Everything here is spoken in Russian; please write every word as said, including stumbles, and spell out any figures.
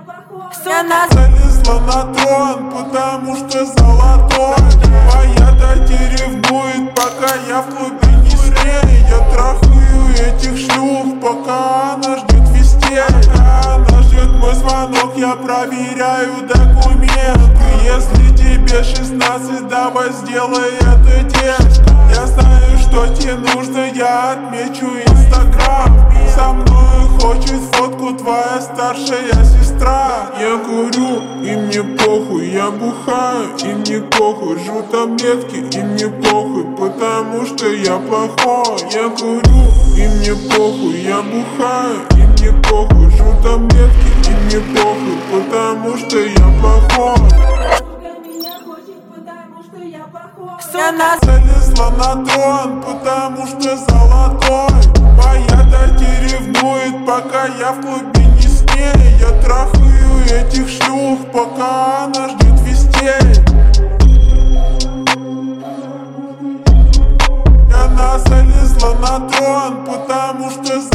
Она залезла на трон, потому что золотой. Моя-то ревнует, пока я в глубине сне. Я трахаю этих шлюх, пока она ждет везде. Пока она ждет мой звонок, я проверяю документы. Если тебе шестнадцать, давай сделай это, детка. Я знаю, что тебе нужно, я отмечу инстаграм. Со мной хочет фотку твоя старшая сестра. Я курю, и мне похуй, я бухаю, и мне похуй. Жру таблетки, и мне похуй, потому что я плохой. Я курю, и мне похуй, я бухаю, и мне похуй. Жру таблетки, и мне похуй, потому что я плохой. Она залезла на трон, потому что золотой. Моя-то ревнует, пока я в глубине сне. Я трахаю этих шлюх, пока она ждет везде. Она залезла на трон, потому что